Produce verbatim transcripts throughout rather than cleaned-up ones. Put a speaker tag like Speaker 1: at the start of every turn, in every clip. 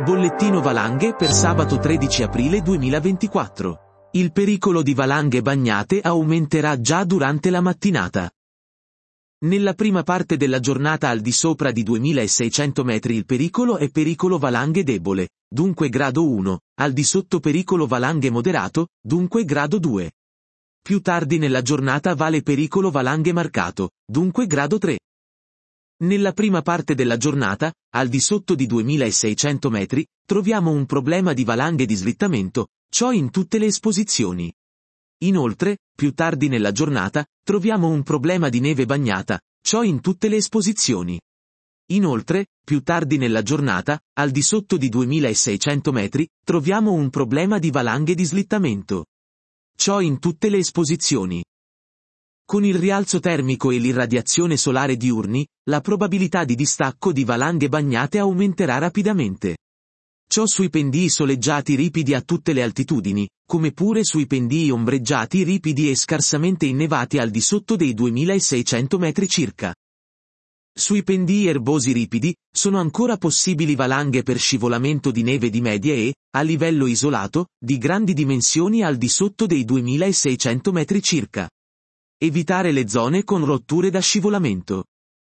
Speaker 1: Bollettino valanghe per sabato tredici aprile duemilaventiquattro. Il pericolo di valanghe bagnate aumenterà già durante la mattinata. Nella prima parte della giornata al di sopra di duemilaseicento metri il pericolo è pericolo valanghe debole, dunque grado uno, al di sotto pericolo valanghe moderato, dunque grado due. Più tardi nella giornata vale pericolo valanghe marcato, dunque grado tre. Nella prima parte della giornata, al di sotto di duemilaseicento metri, troviamo un problema di valanghe di slittamento, ciò in tutte le esposizioni. Inoltre, più tardi nella giornata, troviamo un problema di neve bagnata, ciò in tutte le esposizioni. Inoltre, più tardi nella giornata, al di sotto di duemilaseicento metri, troviamo un problema di valanghe di slittamento. Ciò in tutte le esposizioni. Con il rialzo termico e l'irradiazione solare diurni, la probabilità di distacco di valanghe bagnate aumenterà rapidamente. Ciò sui pendii soleggiati ripidi a tutte le altitudini, come pure sui pendii ombreggiati ripidi e scarsamente innevati al di sotto dei duemilaseicento metri circa. Sui pendii erbosi ripidi, sono ancora possibili valanghe per scivolamento di neve di media e, a livello isolato, di grandi dimensioni al di sotto dei duemilaseicento metri circa. Evitare le zone con rotture da scivolamento.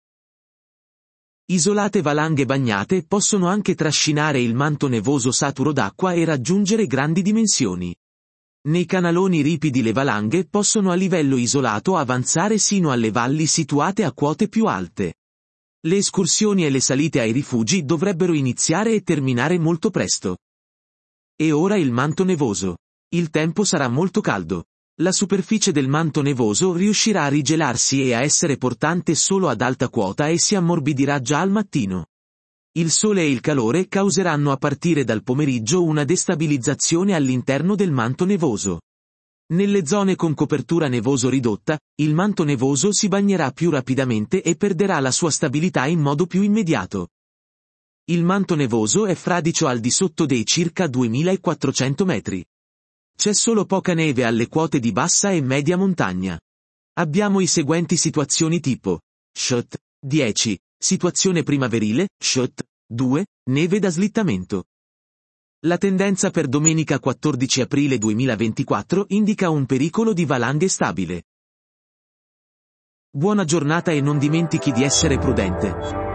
Speaker 1: Isolate valanghe bagnate possono anche trascinare il manto nevoso saturo d'acqua e raggiungere grandi dimensioni. Nei canaloni ripidi le valanghe possono a livello isolato avanzare sino alle valli situate a quote più alte. Le escursioni e le salite ai rifugi dovrebbero iniziare e terminare molto presto. E ora il manto nevoso. Il tempo sarà molto caldo. La superficie del manto nevoso riuscirà a rigelarsi e a essere portante solo ad alta quota e si ammorbidirà già al mattino. Il sole e il calore causeranno a partire dal pomeriggio una destabilizzazione all'interno del manto nevoso. Nelle zone con copertura nevoso ridotta, il manto nevoso si bagnerà più rapidamente e perderà la sua stabilità in modo più immediato. Il manto nevoso è fradicio al di sotto dei circa duemilaquattrocento metri. C'è solo poca neve alle quote di bassa e media montagna. Abbiamo i seguenti situazioni tipo. Shot, dieci, situazione primaverile, Shot, due, neve da slittamento. La tendenza per domenica quattordici aprile duemilaventiquattro indica un pericolo di valanghe stabile. Buona giornata e non dimentichi di essere prudente.